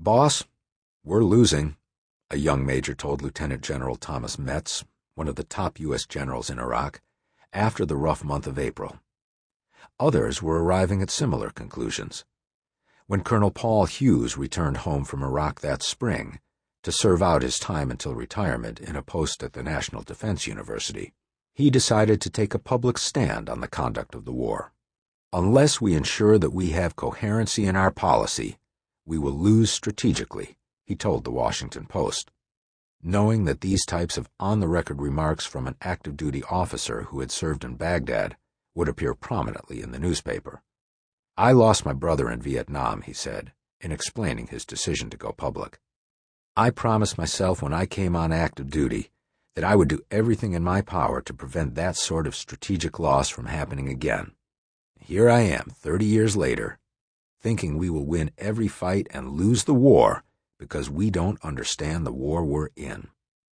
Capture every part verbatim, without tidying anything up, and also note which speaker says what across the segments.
Speaker 1: "Boss, we're losing," a young major told Lieutenant General Thomas Metz, one of the top U S generals in Iraq, after the rough month of April. Others were arriving at similar conclusions. When Colonel Paul Hughes returned home from Iraq that spring to serve out his time until retirement in a post at the National Defense University, he decided to take a public stand on the conduct of the war. "Unless we ensure that we have coherency in our policy, we will lose strategically," he told the Washington Post. Knowing that these types of on-the-record remarks from an active-duty officer who had served in Baghdad would appear prominently in the newspaper. "I lost my brother in Vietnam," he said, in explaining his decision to go public. "I promised myself when I came on active duty that I would do everything in my power to prevent that sort of strategic loss from happening again. Here I am, thirty years later, thinking we will win every fight and lose the war because we don't understand the war we're in."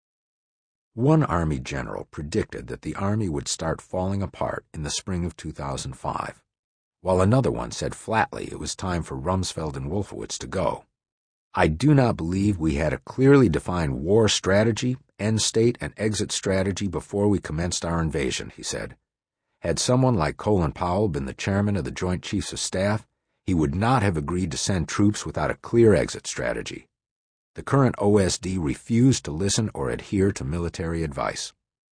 Speaker 1: One Army general predicted that the Army would start falling apart in the spring of two thousand five, while another one said flatly it was time for Rumsfeld and Wolfowitz to go. "I do not believe we had a clearly defined war strategy, end state, and exit strategy before we commenced our invasion," he said. "Had someone like Colin Powell been the chairman of the Joint Chiefs of Staff, he would not have agreed to send troops without a clear exit strategy. The current O S D refused to listen or adhere to military advice."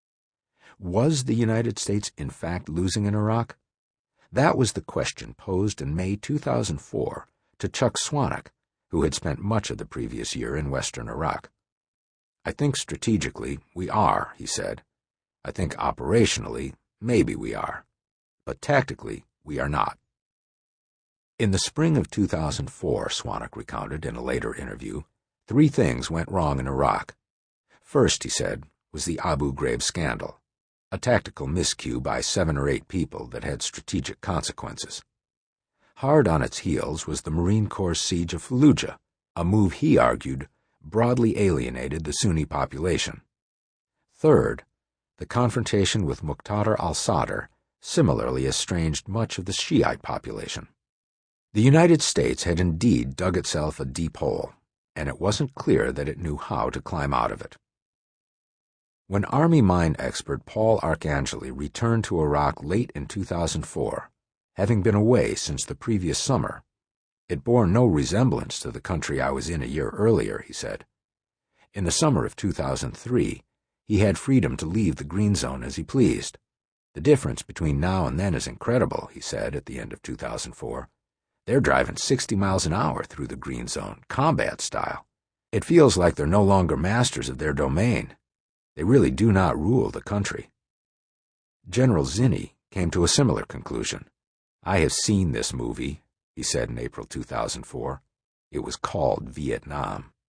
Speaker 1: Was the United States in fact losing in Iraq? That was the question posed in May two thousand four to Chuck Swanwick, who had spent much of the previous year in western Iraq. "I think strategically we are," he said. "I think operationally maybe we are. But tactically we are not." In the spring of two thousand four, Swanwick recounted in a later interview, three things went wrong in Iraq. First, he said, was the Abu Ghraib scandal, a tactical miscue by seven or eight people that had strategic consequences. Hard on its heels was the Marine Corps' siege of Fallujah, a move he argued broadly alienated the Sunni population. Third, the confrontation with Muqtada al-Sadr similarly estranged much of the Shiite population. The United States had indeed dug itself a deep hole, and it wasn't clear that it knew how to climb out of it. When Army mine expert Paul Arcangeli returned to Iraq late in two thousand four, having been away since the previous summer, it bore no resemblance to the country I was in a year earlier, he said. In the summer of two thousand three, he had freedom to leave the Green Zone as he pleased. "The difference between now and then is incredible," he said at the end of two thousand four. "They're driving sixty miles an hour through the Green Zone, combat style. It feels like they're no longer masters of their domain. They really do not rule the country." General Zinni came to a similar conclusion. "I have seen this movie," he said in April two thousand four. "It was called Vietnam."